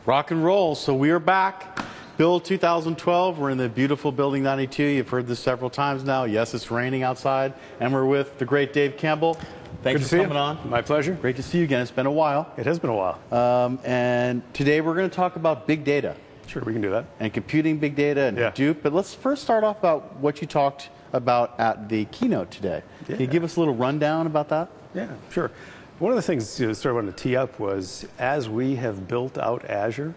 Rock and roll. So we are back. Build 2012. We're in the beautiful Building 92. You've heard this several times now. Yes, it's raining outside. And we're with the great Dave Campbell. Thanks for coming on. My pleasure. Great to see you again. It's been a while. It has been a while. And today we're going to talk about big data. Sure, we can do that. And computing big data and Hadoop. But let's first start off about what you talked about at the keynote today. Can you give us a little rundown about that? Yeah, sure. One of the things you sort of wanted to tee up was, as we have built out Azure,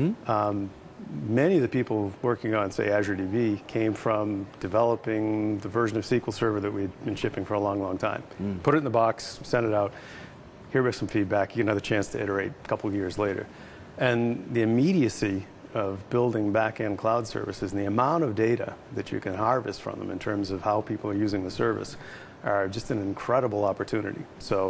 many of the people working on, say, Azure DB came from developing the version of SQL Server that we'd been shipping for a long, long time. Put it in the box, send it out, here was some feedback, you get another chance to iterate a couple of years later. And the immediacy of building back-end cloud services and the amount of data that you can harvest from them in terms of how people are using the service are just an incredible opportunity. So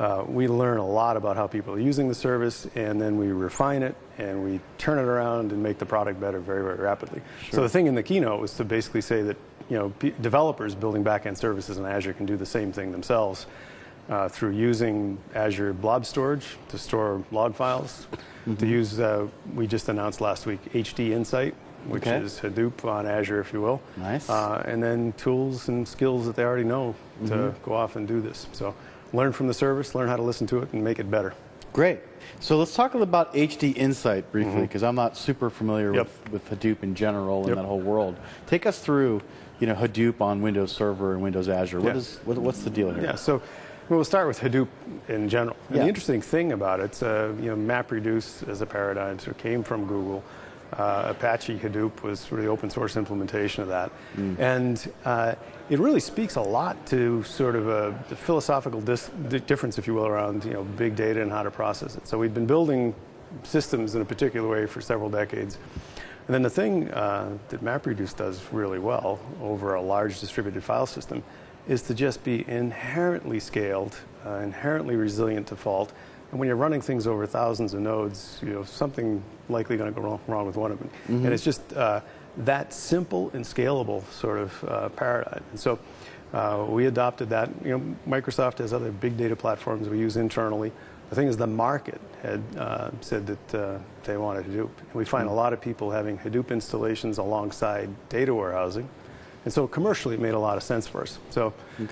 we learn a lot about how people are using the service, and then we refine it, and we turn it around and make the product better very, very rapidly. Sure. So the thing in the keynote was to basically say that developers building back-end services in Azure can do the same thing themselves through using Azure Blob Storage to store log files, to use, we just announced last week, HD Insight, which is Hadoop on Azure, if you will. Nice. And then tools and skills that they already know to go off and do this. So learn from the service, learn how to listen to it, and make it better. Great. So let's talk about HD Insight briefly, because I'm not super familiar with Hadoop in general and that whole world. Take us through, Hadoop on Windows Server and Windows Azure. What's the deal here? Yeah. So we'll start with Hadoop in general. And the interesting thing about it, MapReduce as a paradigm sort of came from Google. Apache Hadoop was sort of the open source implementation of that. And it really speaks a lot to sort of the philosophical difference, if you will, around big data and how to process it. So we've been building systems in a particular way for several decades. And then the thing that MapReduce does really well over a large distributed file system is to just be inherently scaled, inherently resilient to fault. And when you're running things over thousands of nodes, something likely going to go wrong with one of them. And it's just that simple and scalable sort of paradigm. And so we adopted that. Microsoft has other big data platforms we use internally. The thing is, the market had said that they wanted Hadoop. And we find a lot of people having Hadoop installations alongside data warehousing. And so commercially, it made a lot of sense for us. So,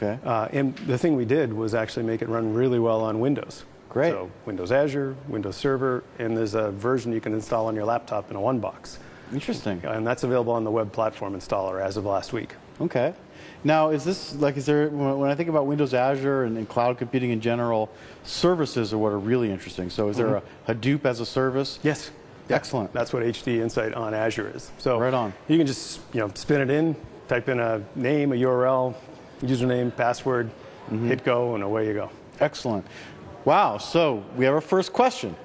and the thing we did was actually make it run really well on Windows. Great. So Windows Azure, Windows Server, and there's a version you can install on your laptop in a one box. Interesting. And that's available on the web platform installer as of last week. Okay. Now, is there, when I think about Windows Azure and cloud computing in general, services are what are really interesting. So is there a Hadoop as a service? Yes. Excellent. That's what HD Insight on Azure is. So right on. You can just spin it in, type in a name, a URL, username, password, hit go, and away you go. Excellent. Wow. So we have our first question.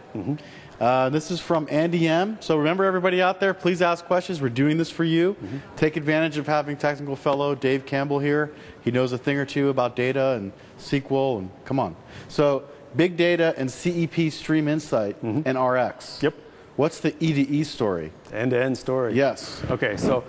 This is from Andy M. So remember, everybody out there, please ask questions. We're doing this for you. Take advantage of having technical fellow Dave Campbell here. He knows a thing or two about data and SQL, and come on. So big data and CEP Stream Insight and RX. Yep. What's the E2E story? End-to-end story. Yes. Okay, so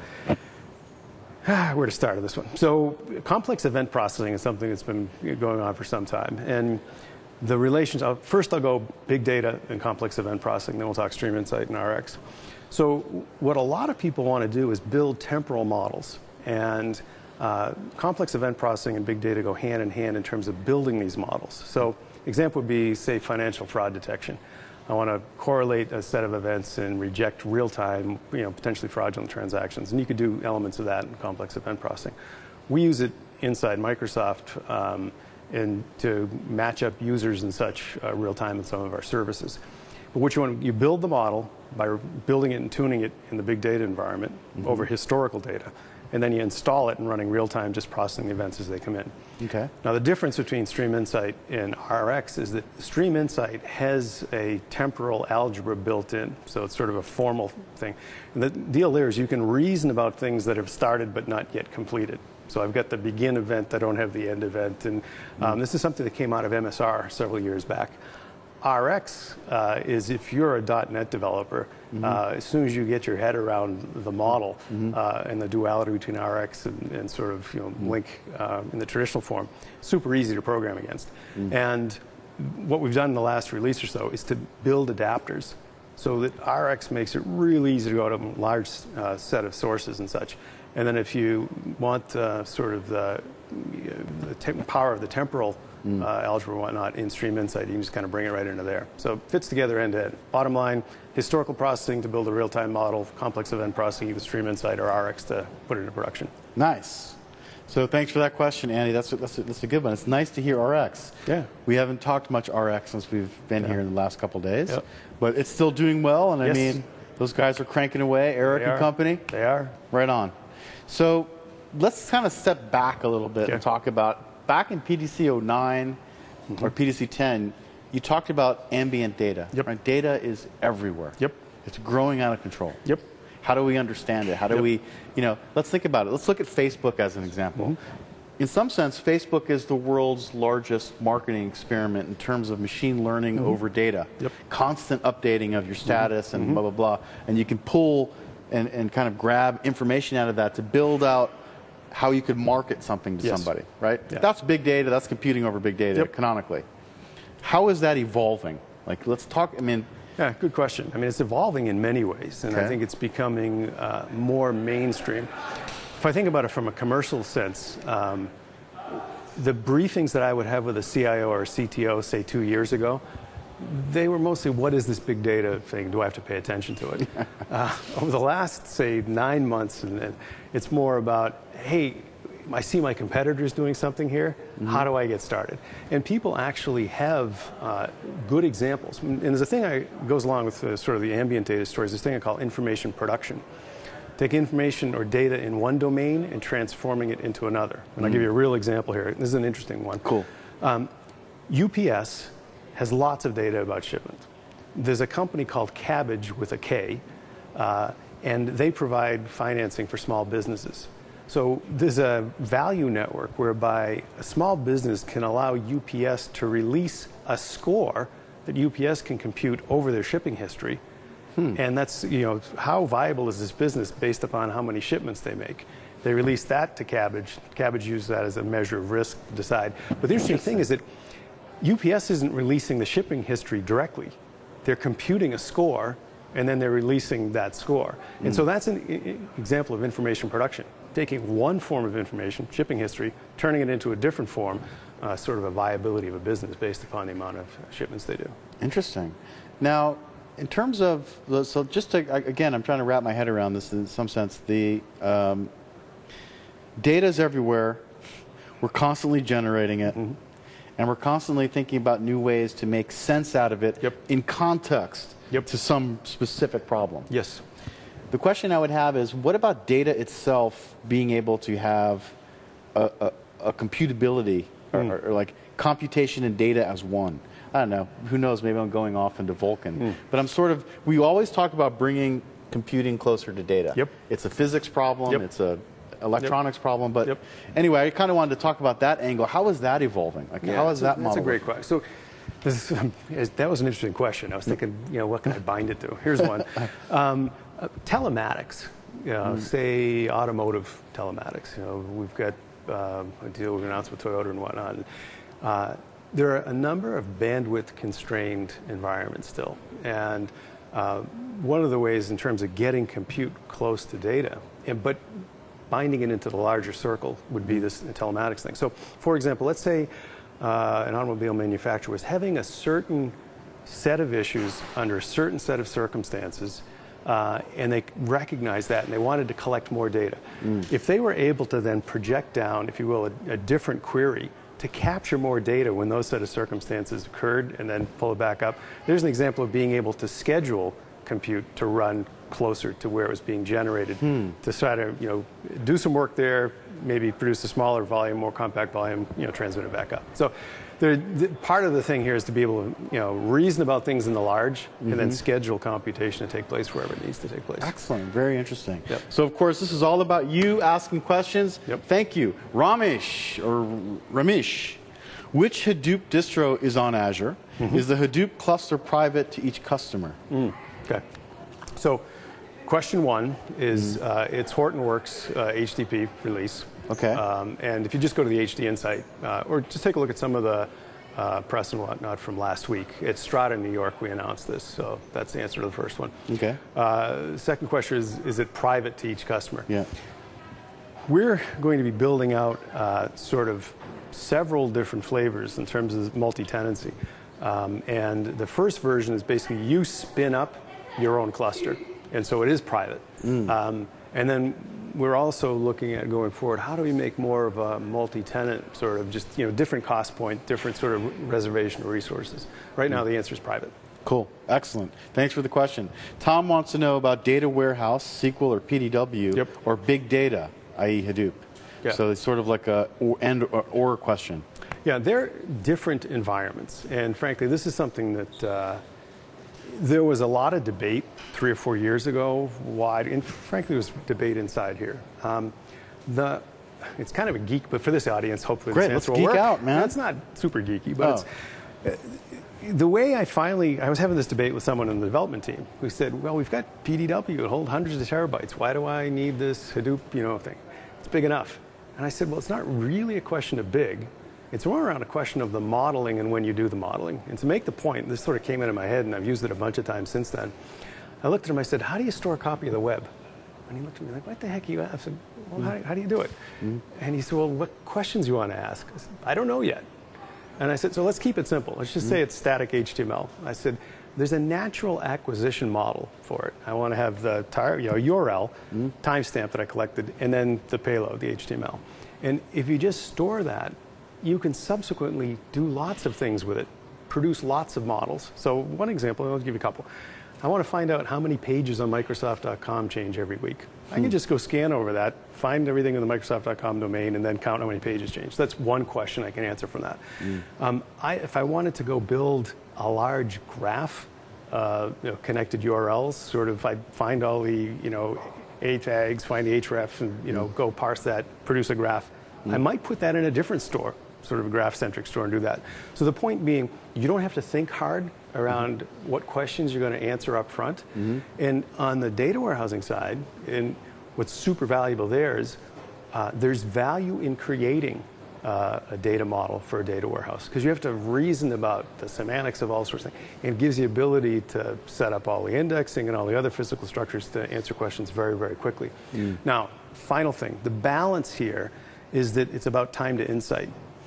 where to start with this one? So complex event processing is something that's been going on for some time. And the relations, first I'll go big data and complex event processing, then we'll talk Stream Insight and RX. So what a lot of people want to do is build temporal models. And complex event processing and big data go hand in hand in terms of building these models. So example would be, say, financial fraud detection. I want to correlate a set of events and reject real-time, potentially fraudulent transactions. And you could do elements of that in complex event processing. We use it inside Microsoft and to match up users and such real-time in some of our services. But you build the model by building it and tuning it in the big data environment over historical data. And then you install it and running real-time, just processing the events as they come in. Okay. Now, the difference between Stream Insight and RX is that Stream Insight has a temporal algebra built in, so it's sort of a formal thing. And the deal there is you can reason about things that have started but not yet completed. So I've got the begin event, I don't have the end event. And this is something that came out of MSR several years back. RX is if you're a .NET developer, as soon as you get your head around the model and the duality between RX and sort of link in the traditional form, super easy to program against. And what we've done in the last release or so is to build adapters so that RX makes it really easy to go to a large set of sources and such. And then if you want sort of the power of the temporal algebra and whatnot in Stream Insight, you can just kind of bring it right into there. So it fits together end to end. Bottom line, historical processing to build a real-time model, complex event processing, either Stream Insight or RX to put it into production. Nice. So thanks for that question, Andy. That's a good one. It's nice to hear RX. Yeah. We haven't talked much RX since we've been here in the last couple of days. Yep. But it's still doing well, and Yes. I mean, those guys are cranking away. Eric and company. They are. Right on. So let's kind of step back a little bit and talk about, back in PDC 09 or PDC 10, you talked about ambient data. Yep. Right? Data is everywhere. Yep. It's growing out of control. Yep. How do we understand it? How do we, let's think about it. Let's look at Facebook as an example. In some sense, Facebook is the world's largest marketing experiment in terms of machine learning over data. Yep. Constant updating of your status and blah, blah, blah. And you can pull and kind of grab information out of that to build out how you could market something to somebody, right? Yeah. That's big data. That's computing over big data, canonically. How is that evolving? Like, let's talk, Yeah, good question. I mean, it's evolving in many ways, and I think it's becoming more mainstream. If I think about it from a commercial sense, the briefings that I would have with a CIO or a CTO, say 2 years ago, they were mostly, what is this big data thing? Do I have to pay attention to it? Over the last, say, 9 months, and it's more about, hey, I see my competitors doing something here. How do I get started? And people actually have good examples. And there's a thing that goes along with sort of the ambient data stories, this thing I call information production. Take information or data in one domain and transforming it into another. And I'll give you a real example here. This is an interesting one. Cool. UPS has lots of data about shipment. There's a company called Kabbage with a K, and they provide financing for small businesses. So there's a value network whereby a small business can allow UPS to release a score that UPS can compute over their shipping history. And that's, how viable is this business based upon how many shipments they make? They release that to Kabbage. Kabbage uses that as a measure of risk to decide. But the interesting thing is that UPS isn't releasing the shipping history directly. They're computing a score, and then they're releasing that score. And so that's an example of information production. Taking one form of information, shipping history, turning it into a different form, sort of a viability of a business based upon the amount of shipments they do. Interesting. Now, in terms of, so just to, again, I'm trying to wrap my head around this in some sense. The data is everywhere. We're constantly generating it. And we're constantly thinking about new ways to make sense out of it in context to some specific problem. Yes. The question I would have is, what about data itself being able to have a computability or like computation and data as one? I don't know. Who knows? Maybe I'm going off into Vulcan. But I'm sort of, we always talk about bringing computing closer to data. It's a physics problem. It's a electronics problem. But anyway, I kind of wanted to talk about that angle. How is that evolving? Like, how is that model? That's a great question. So that was an interesting question. I was thinking, what can I bind it to? Here's one. Telematics, say automotive telematics. We've got a deal we've announced with Toyota and whatnot. There are a number of bandwidth-constrained environments still. And one of the ways in terms of getting compute close to data, but binding it into the larger circle would be this telematics thing. So, for example, let's say an automobile manufacturer was having a certain set of issues under a certain set of circumstances, and they recognized that, and they wanted to collect more data. If they were able to then project down, if you will, a different query to capture more data when those set of circumstances occurred and then pull it back up, there's an example of being able to schedule compute to run closer to where it was being generated to try to do some work there, maybe produce a smaller volume, more compact volume, transmit it back up. So part of the thing here is to be able to reason about things in the large and then schedule computation to take place wherever it needs to take place. Excellent. Very interesting. So, of course, this is all about you asking questions. Thank you. Ramesh, which Hadoop distro is on Azure? Is the Hadoop cluster private to each customer? Okay. So question one is it's Hortonworks HTTP release. Okay. And if you just go to the HD Insight, or just take a look at some of the press and whatnot from last week. At Strata, New York, we announced this, so that's the answer to the first one. Okay. Second question is it private to each customer? Yeah. We're going to be building out sort of several different flavors in terms of multi-tenancy. And the first version is basically you spin up your own cluster, and so it is private. And then we're also looking at going forward, how do we make more of a multi-tenant sort of just, different cost point, different sort of reservation of resources. Right now the answer is private. Cool. Excellent. Thanks for the question. Tom wants to know about data warehouse, SQL or PDW, or big data, i.e. Hadoop. Yeah. So it's sort of like a or question. Yeah, they're different environments. And frankly, this is something that there was a lot of debate 3 or 4 years ago. Why? And frankly, there was debate inside here. It's kind of a geek, but for this audience, hopefully Great, this answer let's will geek work. out, man. That's not super geeky, but it's the way I was having this debate with someone in the development team who said, well, we've got PDW, it holds hundreds of terabytes. Why do I need this Hadoop, thing? It's big enough. And I said, well, it's not really a question of big. It's more around a question of the modeling and when you do the modeling. And to make the point, this sort of came into my head, and I've used it a bunch of times since then. I looked at him, I said, how do you store a copy of the web? And he looked at me like, what the heck are you asking? I said, well, how do you do it? And he said, well, what questions do you want to ask? I said, I don't know yet. And I said, so let's keep it simple. Let's just say it's static HTML. I said, there's a natural acquisition model for it. I want to have the URL, timestamp that I collected, and then the payload, the HTML. And if you just store that, you can subsequently do lots of things with it, produce lots of models. So one example, I'll give you a couple. I want to find out how many pages on Microsoft.com change every week. I can just go scan over that, find everything in the Microsoft.com domain, and then count how many pages change. That's one question I can answer from that. If I wanted to go build a large graph, connected URLs, sort of, I'd find all the, A tags, find the hrefs, and go parse that, produce a graph. I might put that in a different store, sort of a graph-centric store, and do that. So the point being, you don't have to think hard around what questions you're going to answer up front. And on the data warehousing side, and what's super valuable there is there's value in creating a data model for a data warehouse, because you have to reason about the semantics of all sorts of things. And it gives the ability to set up all the indexing and all the other physical structures to answer questions very, very quickly. Now, final thing, the balance here is that it's about time to insight.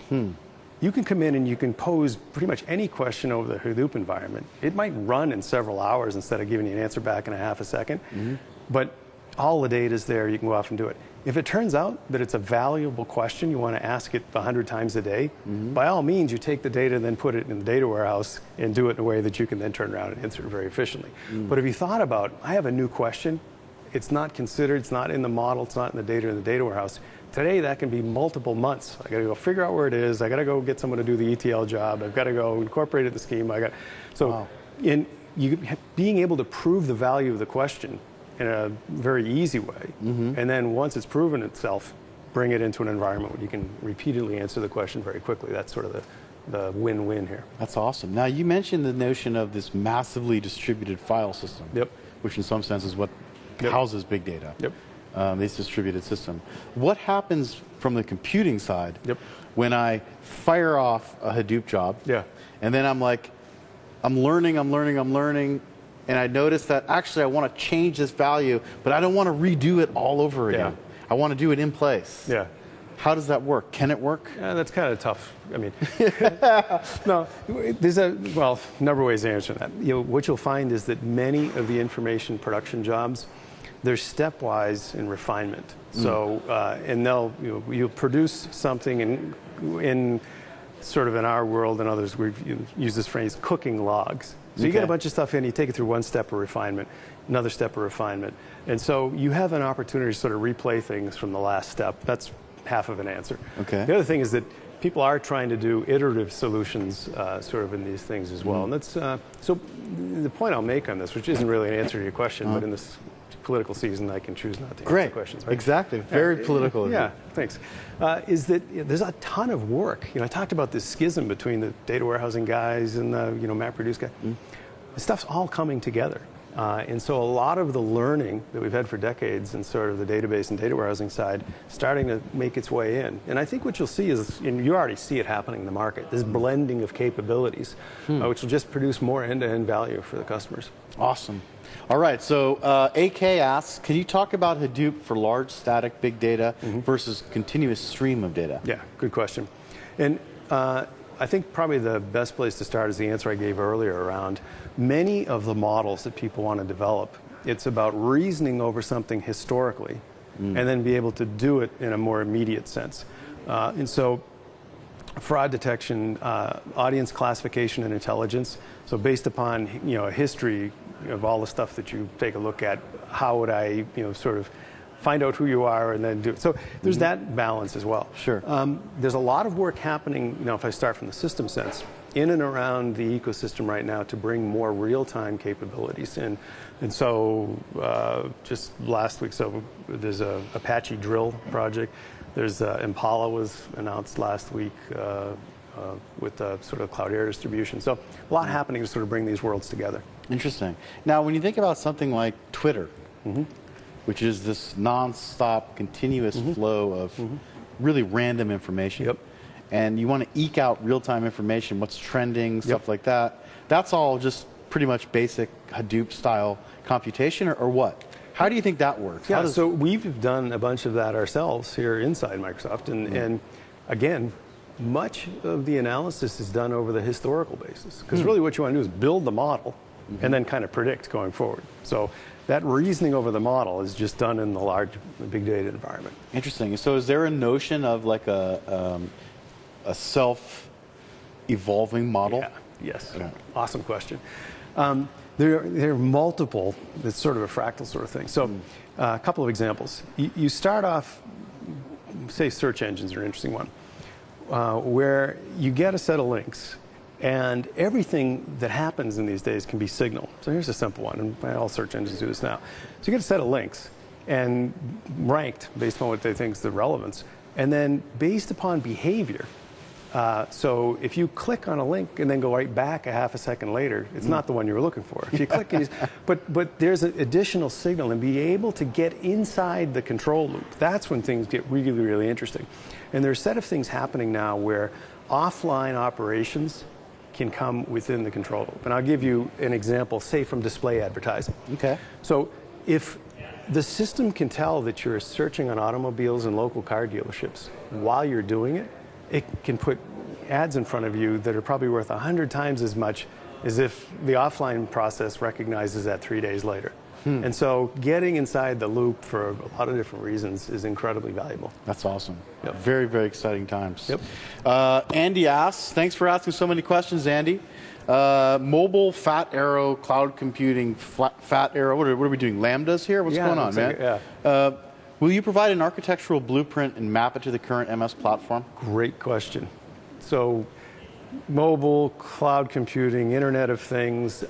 You can come in and you can pose pretty much any question over the Hadoop environment. It might run in several hours instead of giving you an answer back in a half a second, but all the data is there. You can go off and do it. If it turns out that it's a valuable question, you want to ask it 100 times a day, by all means, you take the data and then put it in the data warehouse and do it in a way that you can then turn around and answer it very efficiently. But if you thought about, I have a new question, it's not considered, it's not in the model, it's not in the data warehouse. Today, that can be multiple months. I got to go figure out where it is. I got to go get someone to do the ETL job. I've got to go incorporate it in the scheme. Being able to prove the value of the question in a very easy way, and then once it's proven itself, bring it into an environment where you can repeatedly answer the question very quickly. That's sort of the win-win here. That's awesome. Now, you mentioned the notion of this massively distributed file system, which in some sense is what houses big data. This distributed system. What happens from the computing side when I fire off a Hadoop job, and then I'm like, I'm learning, and I notice that actually I want to change this value, but I don't want to redo it all over again. I want to do it in place. How does that work? Can it work? That's kind of tough. I mean, no, there's a number of ways to answer that. What you'll find is that many of the information production jobs, they're stepwise in refinement. So, and you'll produce something in sort of in our world and others, we've used this phrase, cooking logs. So you get a bunch of stuff in, you take it through one step of refinement, another step of refinement. And so you have an opportunity to sort of replay things from the last step. That's half of an answer. The other thing is that people are trying to do iterative solutions sort of in these things as well. And that's, so the point I'll make on this, which isn't really an answer to your question, but in this political season, I can choose not to answer questions. Right? Exactly. Very political. Thanks. Is that there's a ton of work. I talked about this schism between the data warehousing guys and the MapReduce guy. This stuff's all coming together. And so a lot of the learning that we've had for decades in sort of the database and data warehousing side starting to make its way in. And I think what you'll see is, and you already see it happening in the market, this blending of capabilities, which will just produce more end-to-end value for the customers. Awesome. All right, so AK asks, can you talk about Hadoop for large static big data versus continuous stream of data? Yeah, good question. And I think probably the best place to start is the answer I gave earlier around many of the models that people want to develop. It's about reasoning over something historically and then be able to do it in a more immediate sense. And so fraud detection, audience classification and intelligence. So based upon a history of all the stuff that you take a look at, how would I sort of find out who you are and then do it. So there's that balance as well. Sure. There's a lot of work happening, if I start from the system sense, in and around the ecosystem right now to bring more real-time capabilities in. And so just last week, so there's a Apache Drill project. There's Impala was announced last week with sort of Cloudera distribution. So a lot happening to sort of bring these worlds together. Interesting. Now, when you think about something like Twitter, which is this non-stop, continuous flow of really random information. And you want to eke out real-time information, what's trending, stuff like that. That's all just pretty much basic Hadoop-style computation, or what? How do you think that works? Yeah, so we've done a bunch of that ourselves here inside Microsoft. And again, much of the analysis is done over the historical basis. Because really what you want to do is build the model and then kind of predict going forward. So that reasoning over the model is just done in the large big data environment. Interesting. So is there a notion of like a self-evolving model? Yeah. Yes. Okay. Awesome question. There are multiple, it's sort of a fractal sort of thing. So a couple of examples. You start off, say search engines are an interesting one, where you get a set of links. And everything that happens in these days can be signal. So here's a simple one, and all search engines do this now. So you get a set of links, and ranked based upon what they think is the relevance, and then based upon behavior. So if you click on a link and then go right back a half a second later, it's not the one you were looking for. If you click, but there's an additional signal, and be able to get inside the control loop. That's when things get really, really interesting. And there's a set of things happening now where offline operations can come within the control loop. And I'll give you an example, say from display advertising. Okay. So if the system can tell that you're searching on automobiles and local car dealerships while you're doing it, it can put ads in front of you that are probably worth 100 times as much as if the offline process recognizes that 3 days later. And so getting inside the loop for a lot of different reasons is incredibly valuable. That's awesome. Very, very exciting times. Andy asks, thanks for asking so many questions, Andy. Mobile Fat Arrow, cloud computing, Fat Arrow, what are we doing, Lambdas here? What's going on, man? Will you provide an architectural blueprint and map it to the current MS platform? Great question. So mobile, cloud computing, Internet of Things.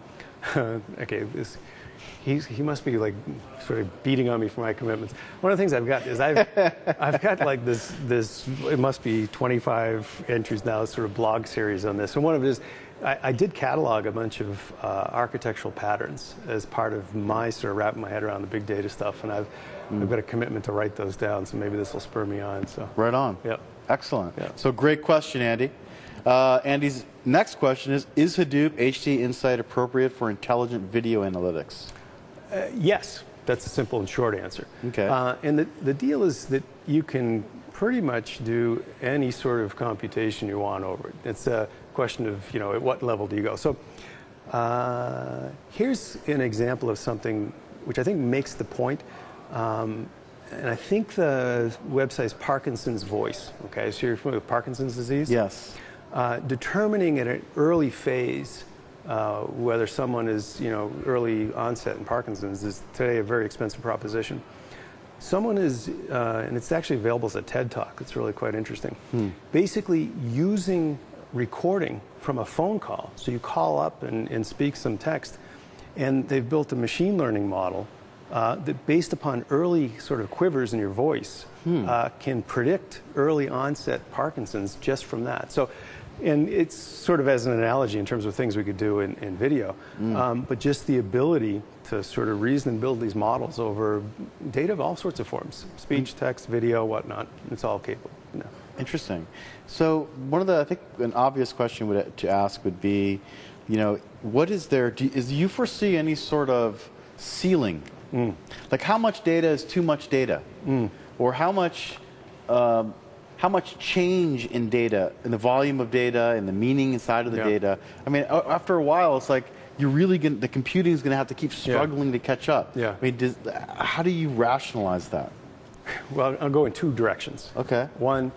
Okay, he must be like sort of beating on me for my commitments. One of the things I've got is I've got like this it must be 25 entries now, sort of blog series on this. And one of it is I did catalog a bunch of architectural patterns as part of my sort of wrapping my head around the big data stuff, and I've got a commitment to write those down. So maybe this will spur me on. So right on. Excellent. So great question, Andy. Andy's next question is Hadoop HT Insight appropriate for intelligent video analytics? Yes, that's a simple and short answer. Okay. And the deal is that you can pretty much do any sort of computation you want over it. It's a question of, at what level do you go. So here's an example of something which I think makes the point. And I think the website is Parkinson's Voice. Okay, so you're familiar with Parkinson's disease? Yes. Determining at an early phase whether someone is, early onset in Parkinson's is today a very expensive proposition. Someone is, and it's actually available as a TED Talk. It's really quite interesting. Basically using recording from a phone call. So you call up and speak some text, and they've built a machine learning model that, based upon early sort of quivers in your voice, can predict early onset Parkinson's just from that. So And it's sort of as an analogy in terms of things we could do in video, but just the ability to sort of reason and build these models over data of all sorts of forms, speech, text, video, whatnot. It's all capable. No. Interesting. So one of the, I think an obvious question to ask would be, you know, what is there, do you foresee any sort of ceiling? Like how much data is too much data? Or how much change in data, in the volume of data, and the meaning inside of the data? I mean, after a while, it's like you're really the computing is going to have to keep struggling to catch up. I mean, how do you rationalize that? Well, I'll go in two directions. Okay. One,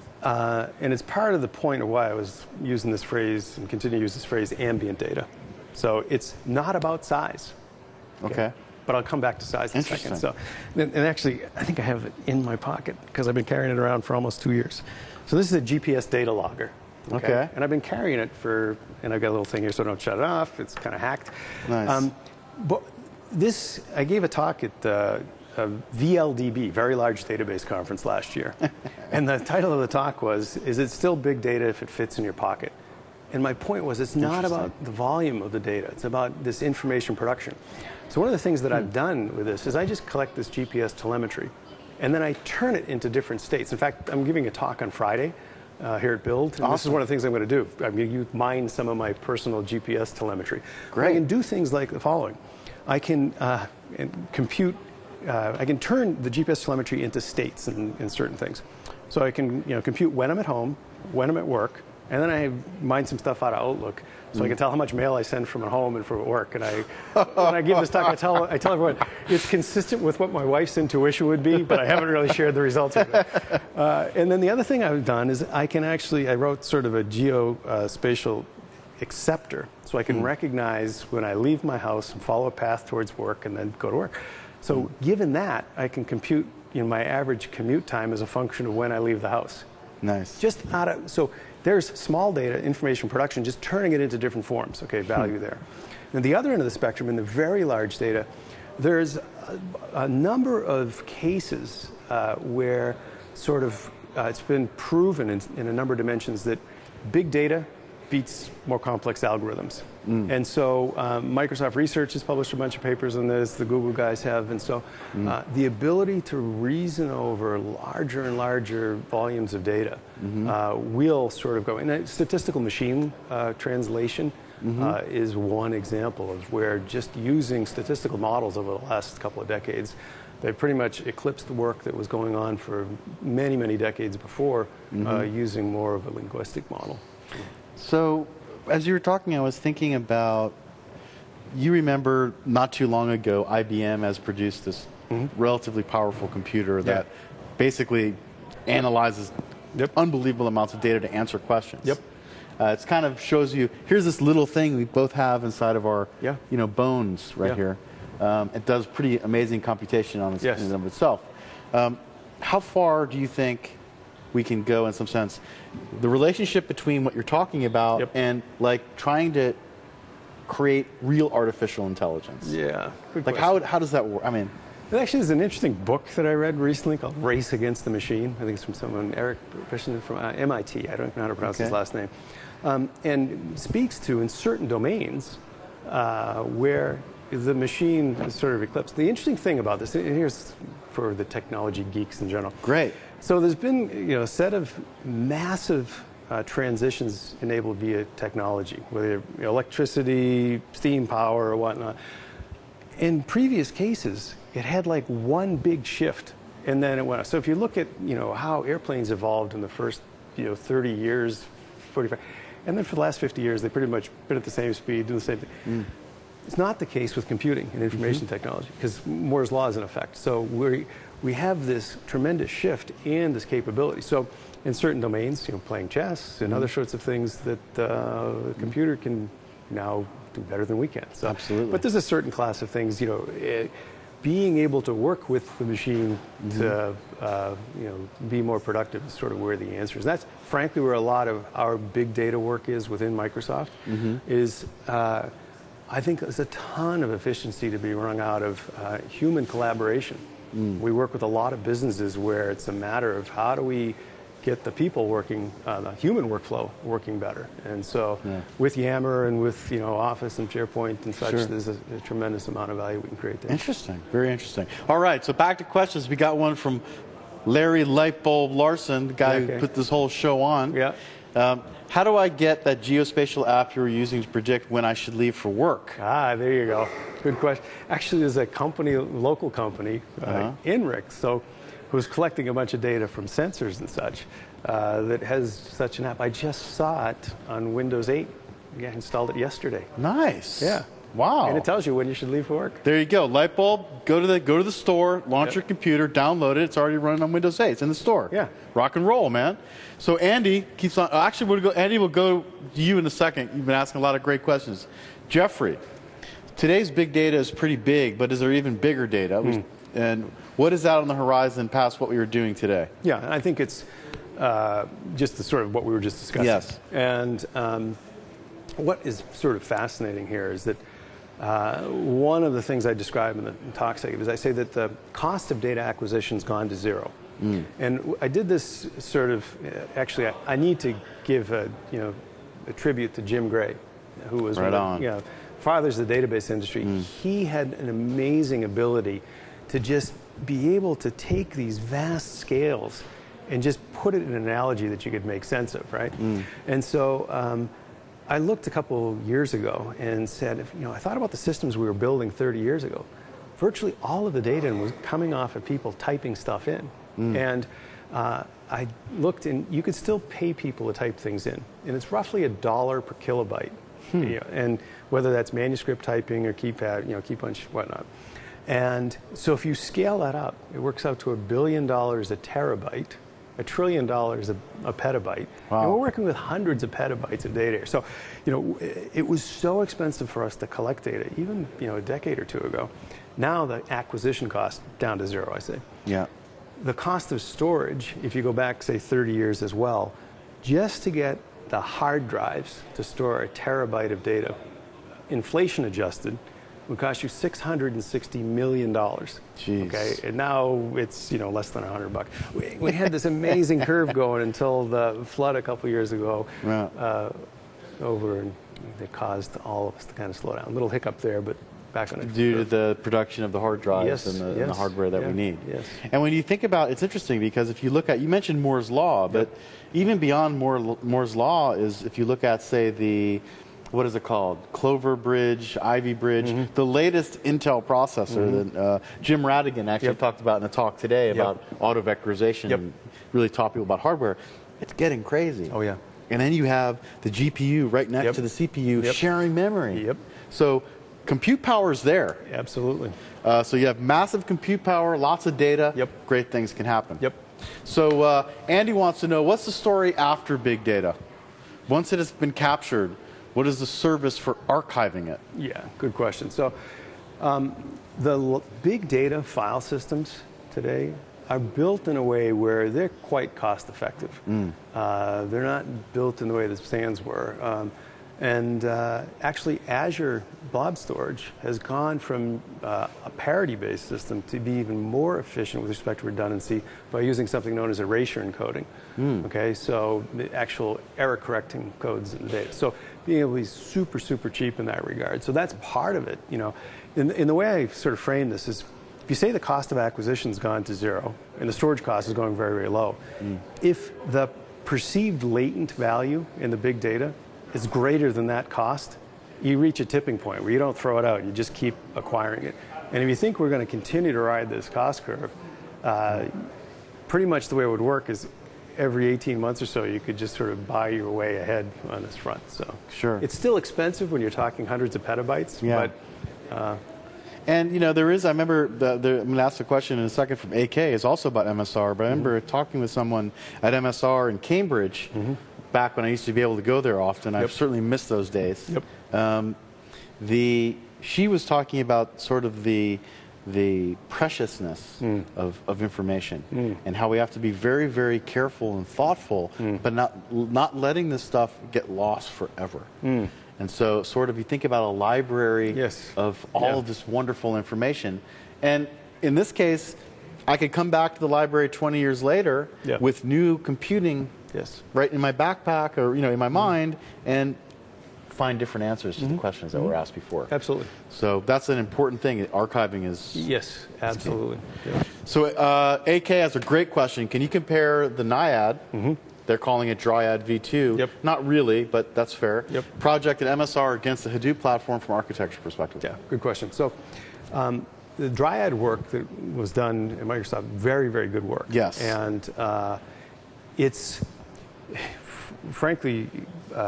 and it's part of the point of why I was using this phrase and continue to use this phrase, ambient data. So it's not about size. Okay. But I'll come back to size in a second. So, and actually, I think I have it in my pocket because I've been carrying it around for almost 2 years. So this is a GPS data logger. Okay. And I've been carrying it and I've got a little thing here so I don't shut it off. It's kind of hacked. Nice. But I gave a talk at the VLDB, Very Large Database Conference last year. And the title of the talk was, is it still big data if it fits in your pocket? And my point was, it's not about the volume of the data. It's about this information production. So one of the things that I've done with this is I just collect this GPS telemetry, and then I turn it into different states. In fact, I'm giving a talk on Friday here at Build, and this is one of the things I'm going to do. I'm going to mine some of my personal GPS telemetry. Great. I can do things like the following. I can compute. I can turn the GPS telemetry into states in certain things. So I can compute when I'm at home, when I'm at work, and then I mine some stuff out of Outlook, so I can tell how much mail I send from at home and from at work. And when I give this talk, I tell everyone it's consistent with what my wife's intuition would be, but I haven't really shared the results of it. And then the other thing I've done is I wrote sort of a geospatial acceptor, so I can recognize when I leave my house and follow a path towards work and then go to work. So given that, I can compute my average commute time as a function of when I leave the house. Nice. So there's small data, information production, just turning it into different forms, value there. And the other end of the spectrum, in the very large data, there's a number of cases where sort of it's been proven in a number of dimensions that big data beats more complex algorithms. And so Microsoft Research has published a bunch of papers on this, the Google guys have, and so the ability to reason over larger and larger volumes of data will sort of go, and statistical machine translation is one example of where just using statistical models over the last couple of decades, they pretty much eclipsed the work that was going on for many, many decades before using more of a linguistic model. So, as you were talking, I was thinking about, you remember not too long ago, IBM has produced this relatively powerful computer that basically analyzes unbelievable amounts of data to answer questions. It kind of shows you, here's this little thing we both have inside of our bones right here. It does pretty amazing computation on in and of itself. How far do you think we can go in some sense? The relationship between what you're talking about and like trying to create real artificial intelligence. Yeah. Good like question. how does that work? I mean, actually, there's an interesting book that I read recently called Race Against the Machine. I think it's from someone, Eric Christensen from MIT. I don't know how to pronounce his last name. And speaks to, in certain domains, where the machine is sort of eclipsed. The interesting thing about this, and here's for the technology geeks in general. Great. So there's been a set of massive transitions enabled via technology, whether electricity, steam power, or whatnot. In previous cases, it had like one big shift, and then it went up. So if you look at how airplanes evolved in the first 30 years, 45, and then for the last 50 years, they've pretty much been at the same speed, doing the same thing. It's not the case with computing and information technology, because Moore's law is in effect. So we have this tremendous shift in this capability. So in certain domains, playing chess and other sorts of things that the computer can now do better than we can. So, absolutely. But there's a certain class of things, being able to work with the machine to be more productive is sort of where the answer is. That's frankly where a lot of our big data work is within Microsoft. I think there's a ton of efficiency to be wrung out of human collaboration. We work with a lot of businesses where it's a matter of how do we get the people working, the human workflow working better. And so with Yammer and with Office and SharePoint and such, there's a tremendous amount of value we can create there. Interesting, very interesting. All right, so back to questions. We got one from Larry Lightbulb Larson, the guy who put this whole show on. Yeah. How do I get that geospatial app you were using to predict when I should leave for work? Ah, there you go. Good question. Actually, there's a company, local company, Inrix, who's collecting a bunch of data from sensors and such, that has such an app. I just saw it on Windows 8. I installed it yesterday. Nice. Yeah. Wow. And it tells you when you should leave for work. There you go. Lightbulb, go to the store, launch your computer, download it. It's already running on Windows 8. It's in the store. Yeah. Rock and roll, man. So Andy keeps on. Actually, Andy will go to you in a second. You've been asking a lot of great questions. Jeffrey, today's big data is pretty big, but is there even bigger data? And what is out on the horizon past what we were doing today? Yeah, I think it's just the sort of what we were just discussing. Yes. And what is sort of fascinating here is that one of the things I describe in the talk segment is I say that the cost of data acquisition has gone to zero. And I did this sort of, actually, I need to give a tribute to Jim Gray, who was fathers of the database industry. He had an amazing ability to just be able to take these vast scales and just put it in an analogy that you could make sense of, right? And so I looked a couple years ago and said, I thought about the systems we were building 30 years ago. Virtually all of the data was coming off of people typing stuff in. And I looked, and you could still pay people to type things in. And it's roughly $1 per kilobyte. And whether that's manuscript typing or keypad, key punch, whatnot. And so if you scale that up, it works out to $1 billion a terabyte, $1 trillion a petabyte. Wow. And we're working with hundreds of petabytes of data here. So, it was so expensive for us to collect data, even, a decade or two ago. Now the acquisition cost down to zero, I say. Yeah. The cost of storage, if you go back, say, 30 years as well, just to get the hard drives to store a terabyte of data, inflation adjusted, would cost you $660 million. Jeez. Okay, and now it's less than $100. We had this amazing curve going until the flood a couple years ago over, and it caused all of us to kind of slow down. A little hiccup there, but back on it. Due to the production of the hard drives and the hardware that we need. Yes. And when you think about it's interesting because if you look at, you mentioned Moore's Law, but even beyond Moore's Law is if you look at, say, what is it called? Clover Bridge, Ivy Bridge, the latest Intel processor that Jim Radigan actually talked about in a talk today about auto-vectorization and really taught people about hardware. It's getting crazy. Oh, yeah. And then you have the GPU right next to the CPU sharing memory. So compute power is there. Absolutely. So you have massive compute power, lots of data, great things can happen. So Andy wants to know, what's the story after big data? Once it has been captured, what is the service for archiving it? Yeah, good question. So the big data file systems today are built in a way where they're quite cost effective. They're not built in the way the SANs were. Actually, Azure Blob Storage has gone from a parity-based system to be even more efficient with respect to redundancy by using something known as erasure encoding. Okay, so the actual error-correcting codes in the data. So being able to be super, super cheap in that regard. So that's part of it. In the way I sort of frame this is, if you say the cost of acquisition has gone to zero and the storage cost is going very, very low, if the perceived latent value in the big data is greater than that cost, you reach a tipping point where you don't throw it out, you just keep acquiring it. And if you think we're going to continue to ride this cost curve, pretty much the way it would work is every 18 months or so you could just sort of buy your way ahead on this front. So it's still expensive when you're talking hundreds of petabytes, but and there is, I remember, I'm going to ask the question in a second from AK, is also about MSR, but I remember talking with someone at MSR in Cambridge back when I used to be able to go there often. I've certainly missed those days. She was talking about sort of the preciousness of information and how we have to be very, very careful and thoughtful, but not letting this stuff get lost forever. And so sort of you think about a library of all of this wonderful information. And in this case, I could come back to the library 20 years later with new computing right in my backpack or in my mind and find different answers to the questions that were asked before. Absolutely. So that's an important thing. Archiving is... Yes, absolutely. So AK has a great question. Can you compare the NIAD, they're calling it Dryad V2, not really, but that's fair, project at MSR against the Hadoop platform from architecture perspective? Yeah, good question. So the Dryad work that was done at Microsoft, very, very good work. Yes. And it's, frankly,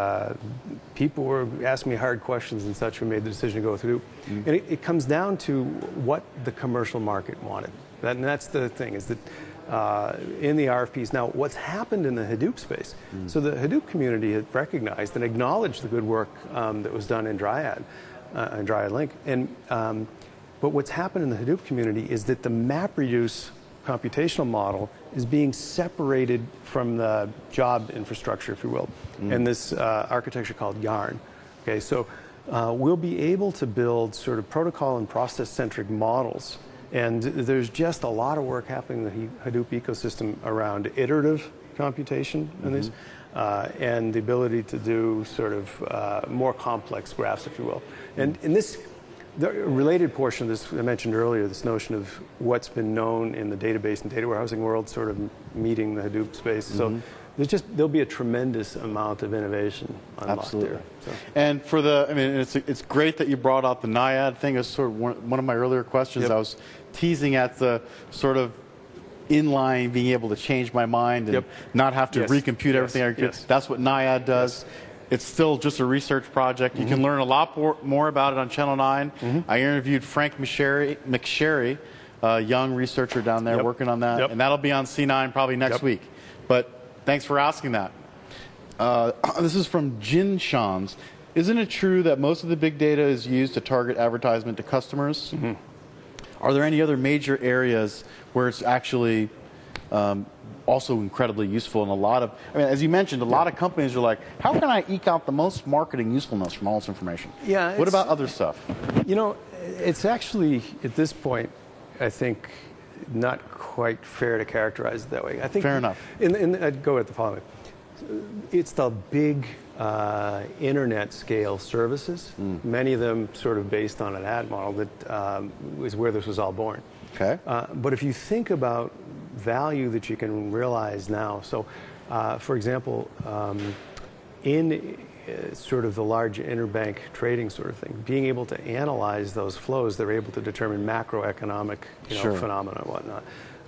people were asking me hard questions and such who made the decision to go with Hadoop. And it comes down to what the commercial market wanted. And that's the thing, is that in the RFPs, now what's happened in the Hadoop space, so the Hadoop community had recognized and acknowledged the good work that was done in Dryad, and Dryad Link. And, but what's happened in the Hadoop community is that the MapReduce computational model is being separated from the job infrastructure, if you will, and this architecture called Yarn. Okay, so we'll be able to build sort of protocol and process-centric models, and there's just a lot of work happening in the Hadoop ecosystem around iterative computation in these, and the ability to do sort of more complex graphs, if you will. And in this, the related portion of this, I mentioned earlier, this notion of what's been known in the database and data warehousing world sort of meeting the Hadoop space. So there'll be a tremendous amount of innovation unlocked there. So. And for the, I mean, it's great that you brought out the NIAD thing. It's sort of one of my earlier questions. I was teasing at the sort of inline being able to change my mind and not have to recompute everything. That's what NIAD does. It's still just a research project. You can learn a lot more about it on Channel 9. I interviewed Frank McSherry, a young researcher down there working on that, and that'll be on C9 probably next week. But thanks for asking that. This is from Jin Shans. Isn't it true that most of the big data is used to target advertisement to customers? Are there any other major areas where it's actually also incredibly useful? And a lot of, I mean, as you mentioned, a lot of companies are like, how can I eke out the most marketing usefulness from all this information? What about other stuff? You know, it's actually, at this point, I think, not quite fair to characterize it that way. I think fair enough. I'd go at the following. It's the big internet scale services, many of them sort of based on an ad model that is where this was all born. Okay. But if you think about value that you can realize now, so for example, in sort of the large interbank trading sort of thing, being able to analyze those flows, they're able to determine macroeconomic phenomena and whatnot.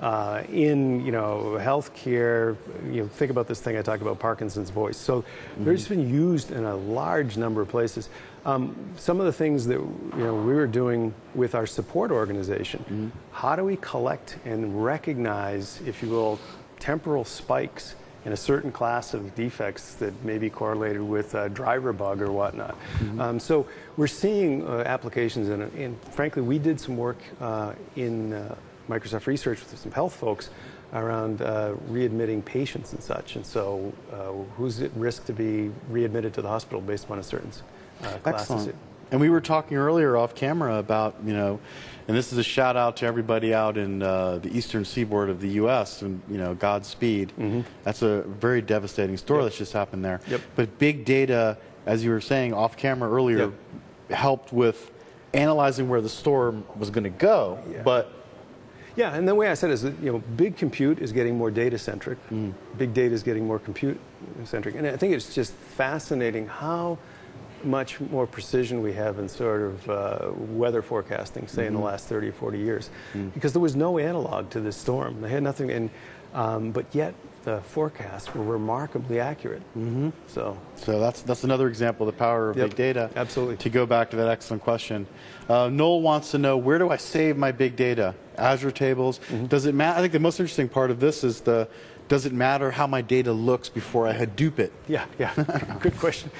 In healthcare, think about this thing I talked about, Parkinson's voice. So they've just been used in a large number of places. Some of the things that we were doing with our support organization, how do we collect and recognize, if you will, temporal spikes in a certain class of defects that may be correlated with a driver bug or whatnot. So we're seeing applications in it. And frankly, we did some work in Microsoft Research with some health folks around readmitting patients and such. And so who's at risk to be readmitted to the hospital based upon a certain class. Excellent. And we were talking earlier off camera about, and this is a shout out to everybody out in the eastern seaboard of the U.S. and, Godspeed. That's a very devastating story that's just happened there. But big data, as you were saying off camera earlier, helped with analyzing where the storm was going to go. But yeah, and the way I said is that big compute is getting more data centric. Big data is getting more compute centric, and I think it's just fascinating how much more precision we have in sort of weather forecasting, say in the last 30 or 40 years, because there was no analog to this storm. They had nothing, and but yet the forecasts were remarkably accurate. So that's another example of the power of big data. Absolutely. To go back to that excellent question, Noel wants to know, where do I save my big data? Azure tables. Does it matter? I think the most interesting part of this is does it matter how my data looks before I Hadoop it? Yeah. Good question.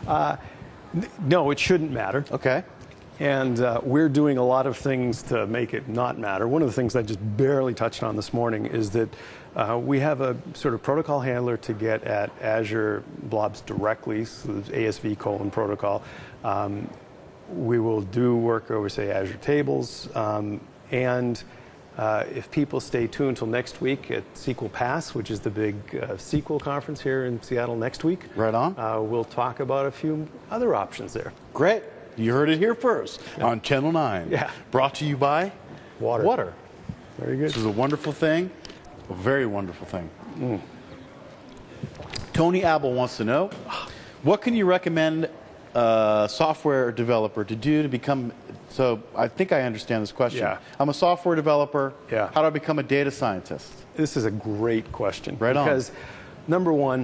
No, it shouldn't matter. Okay. And we're doing a lot of things to make it not matter. One of the things I just barely touched on this morning is that we have a sort of protocol handler to get at Azure blobs directly, so the ASV : protocol. We will do work over, say, Azure tables, and If people stay tuned till next week at SQL Pass, which is the big SQL conference here in Seattle next week, right on. We'll talk about a few other options there. Great. You heard it here first on Channel 9. Yeah. Brought to you by Water. Water. Very good. This is a wonderful thing, a very wonderful thing. Tony Abel wants to know, what can you recommend a software developer to do to become, so I think I understand this question. Yeah. I'm a software developer. Yeah. How do I become a data scientist? This is a great question. Right on. Because, number one,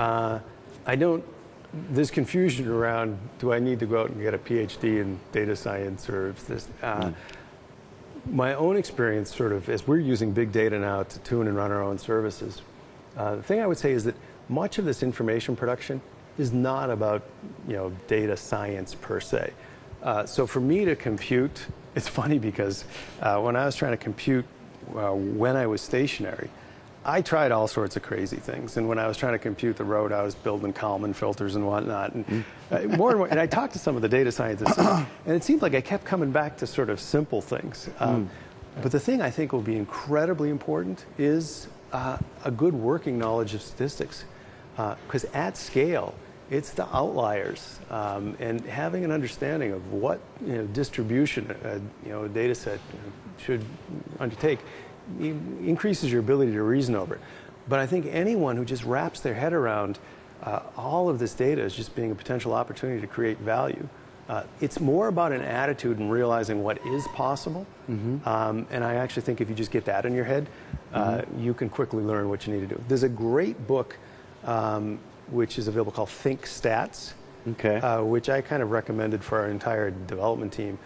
there's confusion around, do I need to go out and get a PhD in data science or this? My own experience, sort of, as we're using big data now to tune and run our own services, the thing I would say is that much of this information production is not about, data science per se. So for me to compute, it's funny because when I was trying to compute when I was stationary, I tried all sorts of crazy things. And when I was trying to compute the road, I was building Kalman filters and whatnot. And more and more, and I talked to some of the data scientists, and it seemed like I kept coming back to sort of simple things. But the thing I think will be incredibly important is a good working knowledge of statistics. Because at scale, it's the outliers, and having an understanding of what distribution a data set should undertake increases your ability to reason over it. But I think anyone who just wraps their head around all of this data as just being a potential opportunity to create value, it's more about an attitude and realizing what is possible. And I actually think if you just get that in your head, you can quickly learn what you need to do. There's a great book which is available called Think Stats, which I kind of recommended for our entire development team,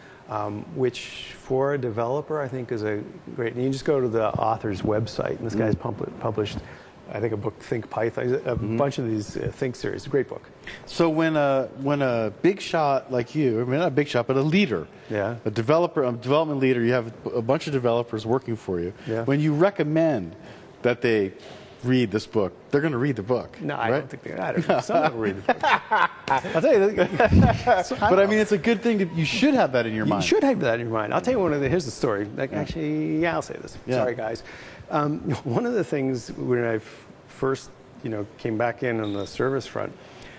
which for a developer I think is a great, and you can just go to the author's website, and this guy's published, I think, a book, Think Python, a bunch of these Think series. It's a great book. So when a big shot like you, I mean not a big shot, but a leader, a developer, a development leader, you have a bunch of developers working for you. When you recommend that they read this book, they're going to read the book. No, right? I don't think I don't know. Some will read the book. I'll tell you. But I mean, it's a good thing. You should have that in your mind. You should have that in your mind. I'll tell you here's the story. Actually, I'll say this. Sorry, guys. One of the things when I first, came back in on the service front,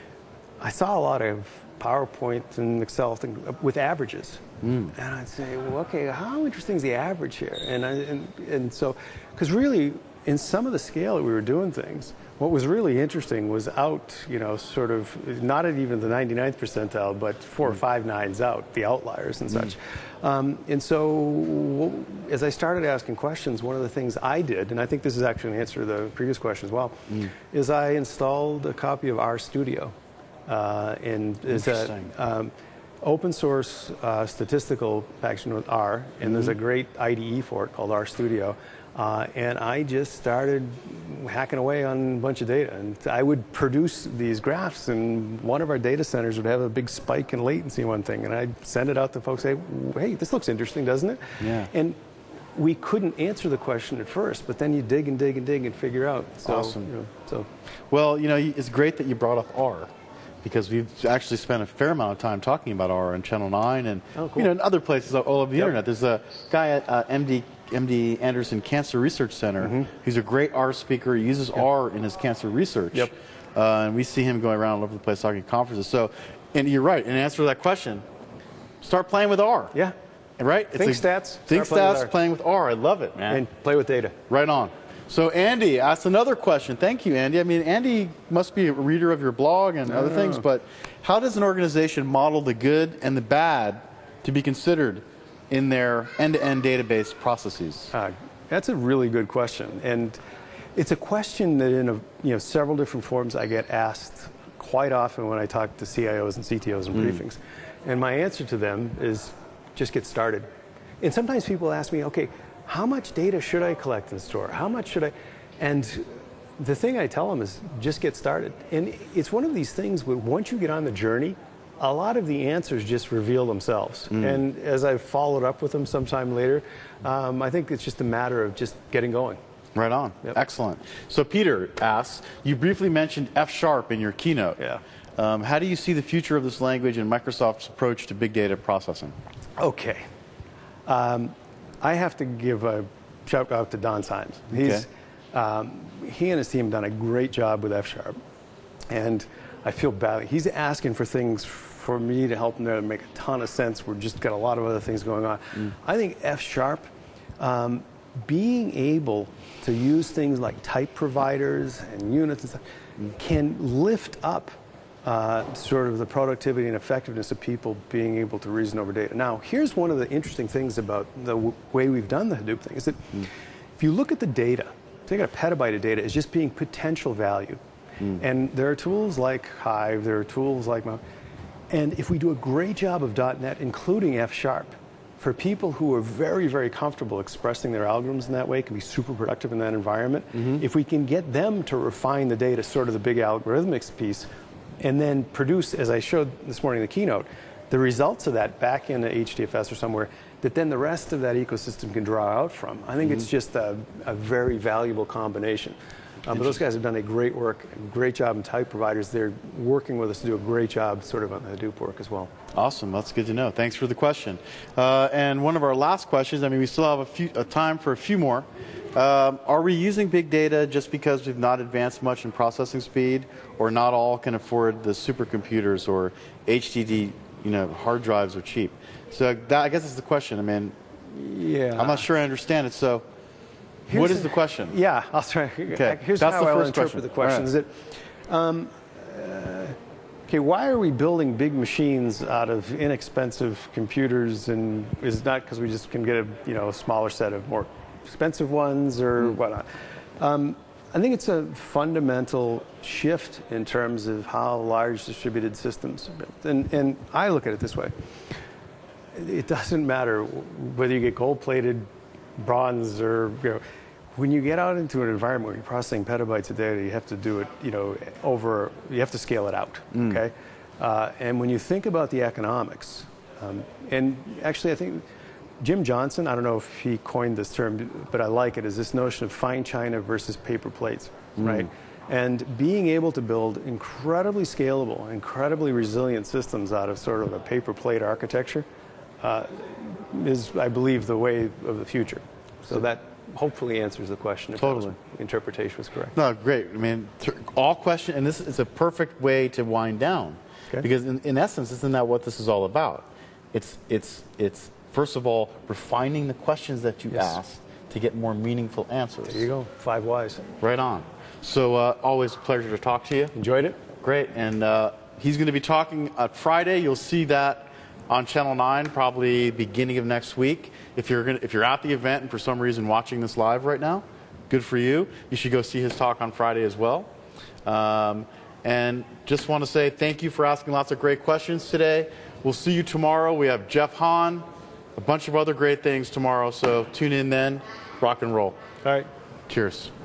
I saw a lot of PowerPoint and Excel with averages. And I'd say, well, okay, how interesting is the average here? And so, because really, in some of the scale that we were doing things, what was really interesting was out, sort of, not at even the 99th percentile, but 4 or 5 nines out, the outliers and such. And so as I started asking questions, one of the things I did, and I think this is actually an answer to the previous question as well, is I installed a copy of RStudio. And it's an open source statistical packaging with R, and there's a great IDE for it called RStudio. And I just started hacking away on a bunch of data. And I would produce these graphs, and one of our data centers would have a big spike in latency in one thing. And I'd send it out to folks, say, hey, this looks interesting, doesn't it? And we couldn't answer the question at first, but then you dig and dig and dig and figure out. So, awesome. Well, it's great that you brought up R, because we've actually spent a fair amount of time talking about R on Channel 9 and in other places all over the internet. There's a guy at MD Anderson Cancer Research Center who's a great R speaker. He uses R in his cancer research. And we see him going around all over the place talking at conferences. So, and you're right, in answer to that question, start playing with R. Right? Think stats. Think stats, playing with R. I love it, man. And play with data. Right on. So Andy asked another question. Thank you, Andy. I mean, Andy must be a reader of your blog and other things, but how does an organization model the good and the bad to be considered in their end-to-end database processes? That's a really good question. And it's a question that in several different forms I get asked quite often when I talk to CIOs and CTOs and briefings. And my answer to them is just get started. And sometimes people ask me, okay, how much data should I collect and store? How much should I? And the thing I tell them is just get started. And it's one of these things where once you get on the journey, a lot of the answers just reveal themselves. And as I've followed up with them sometime later, I think it's just a matter of just getting going. Right on. Excellent. So Peter asks, you briefly mentioned F# in your keynote. How do you see the future of this language and Microsoft's approach to big data processing? Okay. I have to give a shout out to Don Symes. Okay. He and his team have done a great job with F#. And I feel bad. He's asking for things for me to help him there to make a ton of sense. We've just got a lot of other things going on. I think F#, being able to use things like type providers and units and stuff can lift up sort of the productivity and effectiveness of people being able to reason over data. Now, here's one of the interesting things about the way we've done the Hadoop thing is that if you look at the data, take a petabyte of data as just being potential value. And there are tools like Hive, there are tools like and if we do a great job of .NET, including F#, for people who are very, very comfortable expressing their algorithms in that way, can be super productive in that environment, if we can get them to refine the data, sort of the big algorithmics piece, and then produce, as I showed this morning in the keynote, the results of that back into HDFS or somewhere that then the rest of that ecosystem can draw out from. I think it's just a very valuable combination. But those guys have done a great job in type providers. They're working with us to do a great job sort of on the Hadoop work as well. Awesome. That's good to know. Thanks for the question. And one of our last questions, I mean, we still have a time for a few more. Are we using big data just because we've not advanced much in processing speed, or not all can afford the supercomputers, or HDD, hard drives are cheap? So I guess that's the question. I mean, I'm not sure I understand it. So what is the question? Yeah, I'll try. Okay. Here's That's how the I'll first interpret question. the question. Is that, why are we building big machines out of inexpensive computers, and is it not because we just can get a smaller set of more expensive ones or whatnot? I think it's a fundamental shift in terms of how large distributed systems are built. And I look at it this way. It doesn't matter whether you get gold-plated, bronze, or when you get out into an environment where you're processing petabytes of data, you have to do it, you have to scale it out, okay? And when you think about the economics, and actually I think Jim Johnson, I don't know if he coined this term, but I like it, is this notion of fine china versus paper plates, right? And being able to build incredibly scalable, incredibly resilient systems out of sort of a paper plate architecture is, I believe, the way of the future. So that hopefully answers the question. Totally. If interpretation was correct. No, great. I mean, all question, and this is a perfect way to wind down, because in essence, isn't that what this is all about? It's first of all refining the questions that you ask to get more meaningful answers. There you go. 5 whys. Right on. So always a pleasure to talk to you. Enjoyed it. Great. And he's going to be talking on Friday. You'll see that on Channel 9, probably beginning of next week. If you're at the event and for some reason watching this live right now, good for you. You should go see his talk on Friday as well. And just want to say thank you for asking lots of great questions today. We'll see you tomorrow. We have Jeff Hahn, a bunch of other great things tomorrow. So tune in then. Rock and roll. All right. Cheers.